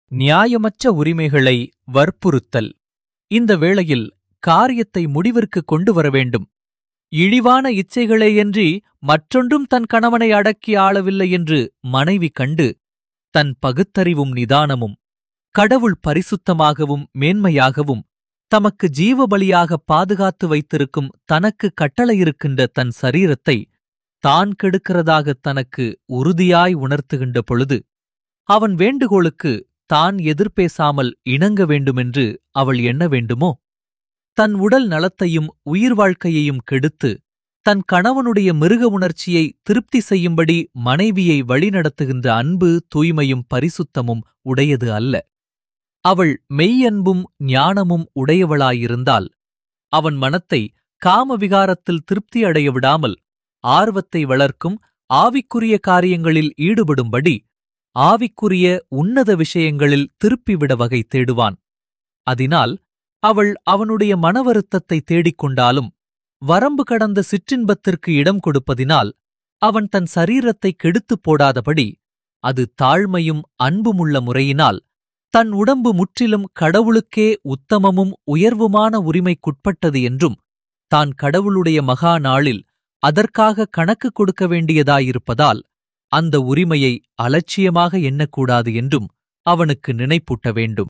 நியாயமற்ற உரிமைகளை வற்புறுத்தல். இந்த வேளையில் காரியத்தை முடிவிற்கு கொண்டு வர வேண்டும். இழிவான இச்சைகளேயன்றி மற்றொன்றும் தன் கணவனை அடக்கி ஆளவில்லை என்று மனைவி கண்டு, தன் பகுத்தறிவும் நிதானமும் கடவுள் பரிசுத்தமாகவும் மேன்மையாகவும் தமக்கு ஜீவபலியாக பாதுகாத்து வைத்திருக்கும் தனக்கு கட்டளையிருக்கின்ற தன் சரீரத்தை தான் கெடுக்கிறதாக தனக்கு உறுதியாய் உணர்த்துகின்ற பொழுது, அவன் வேண்டுகோளுக்கு தான் எதிர்பேசாமல் இணங்க வேண்டுமென்று அவள் எண்ண வேண்டுமோ? தன் உடல் நலத்தையும் உயிர் வாழ்க்கையையும் கெடுத்து தன் கணவனுடைய மிருக உணர்ச்சியை திருப்தி செய்யும்படி மனைவியை வழிநடத்துகின்ற அன்பு, தூய்மையும் பரிசுத்தமும் உடையது அல்ல. அவள் மெய்யன்பும் ஞானமும் உடையவளாயிருந்தால், அவன் மனத்தை காமவிகாரத்தில் திருப்தி அடைய விடாமல் ஆர்வத்தை வளர்க்கும் ஆவிக்குரிய காரியங்களில் ஈடுபடும்படி ஆவிக்குரிய உன்னத விஷயங்களில் திருப்பிவிட வகை தேடுவான். அதனால் அவள் அவனுடைய மனவருத்தத்தை தேடிக்கொண்டாலும் வரம்பு கடந்த சிற்றின்பத்திற்கு இடம் கொடுப்பதினால் அவன் தன் சரீரத்தை கெடுத்துப் போடாதபடி, அது தாழ்மையும் அன்புமுள்ள முறையினால் தன் உடம்பு முற்றிலும் கடவுளுக்கே உத்தமமும் உயர்வுமான உரிமைக்குட்பட்டது என்றும், தான் கடவுளுடைய மகா நாளில் அதற்காக கணக்கு கொடுக்க வேண்டியதாயிருப்பதால் அந்த உரிமையை அலட்சியமாக எண்ணக்கூடாது என்றும் அவனுக்கு நினைப்பூட்ட வேண்டும்.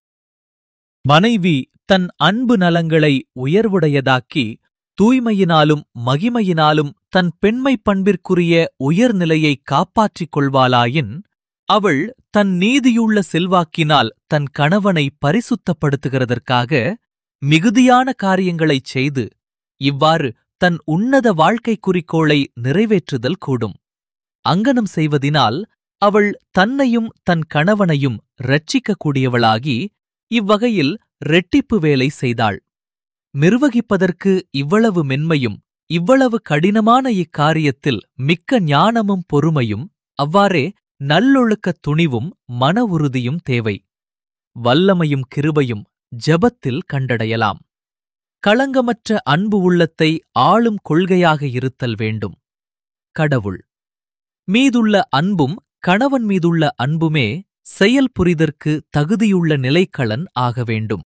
மனைவி தன் அன்பு நலங்களை உயர்வுடையதாக்கி தூய்மையினாலும் மகிமையினாலும் தன் பெண்மை பண்பிற்குரிய உயர்நிலையை காப்பாற்றிக் கொள்வாளாயின், அவள் தன் நீதியுள்ள செல்வாக்கினால் தன் கணவனை பரிசுத்தப்படுத்துகிறதற்காக மிகுதியான காரியங்களைச் செய்து இவ்வாறு தன் உன்னத வாழ்க்கை குறிக்கோளை நிறைவேற்றுதல் கூடும். அங்கனம் செய்வதினால் அவள் தன்னையும் தன் கணவனையும் இரட்சிக்கக்கூடியவளாகி இவ்வகையில் இரட்டிப்பு வேலை செய்தாள். நிர்வகிப்பதற்கு இவ்வளவு மென்மையும் இவ்வளவு கடினமான இக்காரியத்தில் மிக்க ஞானமும் பொறுமையும், அவ்வாறே நல்லொழுக்கத் துணிவும் மன உறுதியும் தேவை. வல்லமையும் கிருபையும் ஜெபத்தில் கண்டடையலாம். களங்கமற்ற அன்பு உள்ளத்தை ஆளும் கொள்கையாக இருத்தல் வேண்டும். கடவுள் மீதுள்ள அன்பும் கணவன் மீதுள்ள அன்புமே செயல் புரிதற்கு தகுதியுள்ள நிலைக்களன் ஆக வேண்டும்.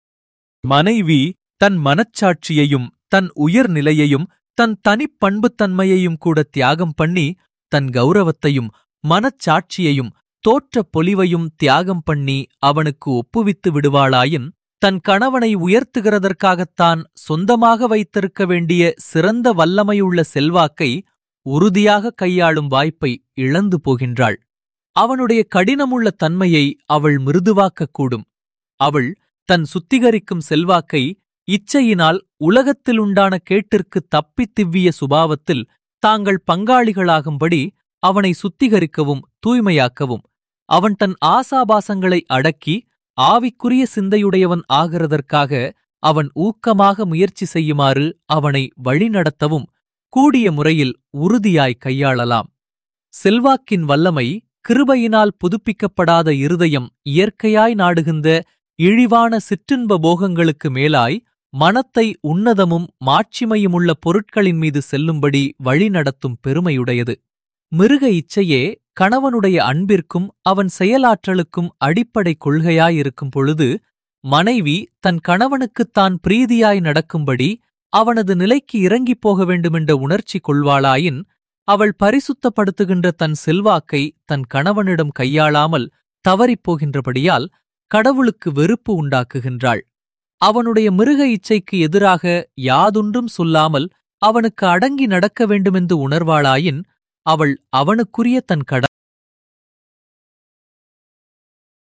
மனைவி தன் மனச்சாட்சியையும் தன் உயர்நிலையையும் தன் தனிப்பண்புத்தன்மையையும் கூட தியாகம் பண்ணி, தன் கௌரவத்தையும் மனச்சாட்சியையும் தோற்றப் பொலிவையும் தியாகம் பண்ணி அவனுக்கு ஒப்புவித்து விடுவாளாயின், தன் கணவனை உயர்த்துகிறதற்காகத்தான் சொந்தமாக வைத்திருக்க வேண்டிய சிறந்த வல்லமையுள்ள செல்வாக்கை உறுதியாக கையாளும் வாய்ப்பை இழந்து போகின்றாள். அவனுடைய கடினமுள்ள தன்மையை அவள் மிருதுவாக்கக்கூடும். அவள் தன் சுத்திகரிக்கும் செல்வாக்கை இச்சையினால் உலகத்தில் உண்டான கேட்டிற்கு தப்பித் திவ்விய சுபாவத்தில் தாங்கள் பங்காளிகளாகும்படி அவனை சுத்திகரிக்கவும் தூய்மையாக்கவும், அவன் தன் ஆசாபாசங்களை அடக்கி ஆவிக்குரிய சிந்தையுடையவன் ஆகிறதற்காக அவன் ஊக்கமாக முயற்சி செய்யுமாறு அவனை வழிநடத்தவும் கூடிய முறையில் உறுதியாய் கையாளலாம். செல்வாக்கின் வல்லமை கிருபையினால் புதுப்பிக்கப்படாத இருதயம் இயற்கையாய் நாடுகின்ற இழிவான சிற்றின்ப போகங்களுக்கு மேலாய் மனத்தை உன்னதமும் மாட்சிமையுமுள்ள பொருட்களின் மீது செல்லும்படி வழிநடத்தும் பெருமையுடையது. மிருக இச்சையே கணவனுடைய அன்பிற்கும் அவன் செயலாற்றலுக்கும் அடிப்படை கொள்கையாயிருக்கும் பொழுது, மனைவி தன் கணவனுக்குத் தான் பிரீதியாய் நடக்கும்படி அவனது நிலைக்கு இறங்கிப் போக வேண்டுமென்ற உணர்ச்சி கொள்வாளாயின், அவள் பரிசுத்தப்படுத்துகின்ற தன் செல்வாக்கை தன் கணவனிடம் கையாளாமல் தவறிப்போகின்றபடியால் கடவுளுக்கு வெறுப்பு உண்டாக்குகின்றாள். அவனுடைய மிருக இச்சைக்கு எதிராக யாதொன்றும் சொல்லாமல் அவனுக்கு அடங்கி நடக்க வேண்டுமென்று உணர்வாளாயின், அவள் அவனுக்குரிய தன்